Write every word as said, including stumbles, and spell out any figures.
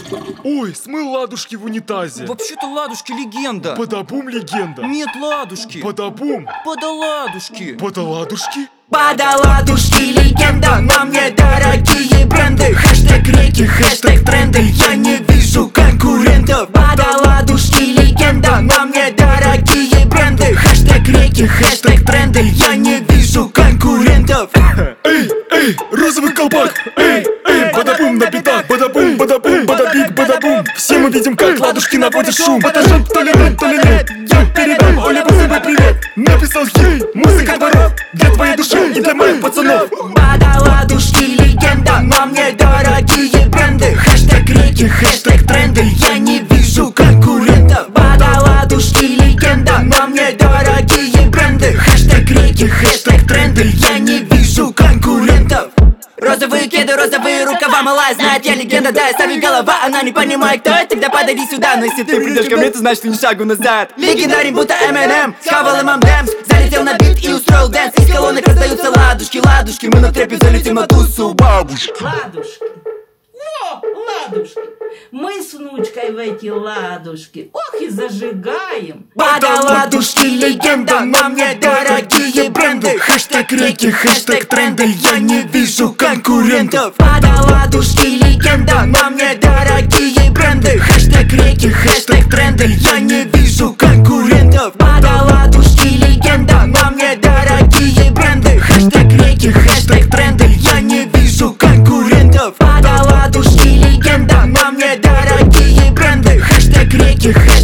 Ой, смыл ладушки в унитазе. Вообще-то ладушки легенда. Бадабум легенда. Нет, ладушки. Бадабум. Подаладушки. Подаладушки. Подаладушки легенда, но мне дорогие бренды. Хэштег реки, хэштег тренды, я не вижу конкурентов. Подаладушки легенда, но мне дорогие бренды. Хэштег реки, хэштег тренды, я не вижу конкурентов. Эй, эй, розовый колпак. Эй, эй, бадабум на битах. Бадабум, бадабум, бадабик, бадабум. Все мы видим, как ладушки наводят шум. Потажет, то ли нет, то ли нет. Я передам Оле Бузовой привет. Написал хей, музыка дворов. Для твоей души и для моих пацанов. Подаладушки легенда, но мне дорогие бренды. Хэштег реки, хэштег тренды, я не вижу конкурентов. Подаладушки легенда, но мне дорогие бренды. Хэштег реки, хэштег тренды, я не вижу конкурентов. Розовые кеды, розовые рукава, малая знает, я легенда, да, я ставлю голова, она не понимает, кто это, тогда подойди сюда. Но если ты придешь ко мне, то значит ни шагу назад. Легендарен, будто эм энд эм, схавал имам Дэмс. Залетел на бит и устроил дэнс. Из колонок раздаются ладушки, ладушки. Мы на трэпе залетим на тусу, бабушки. Ладушки. Во, ладушки. Мы с внучкой в эти ладушки. Ох и зажигаем. Подаладушки легенда, но мне дорогие бренды. Хэштег реки, хэштег тренды, я не вижу конкурентов. Подаладушки легенда, но мне дорогие бренды. Хэштег реки, хэштег тренды, я не вижу конкурентов. Подаладушки легенда, но мне дорогие бренды. Хэштег реки, хэштег тренды, я не вижу конкурентов. Подаладушки легенда, но мне дорогие бренды. Хэштег реки, хэштег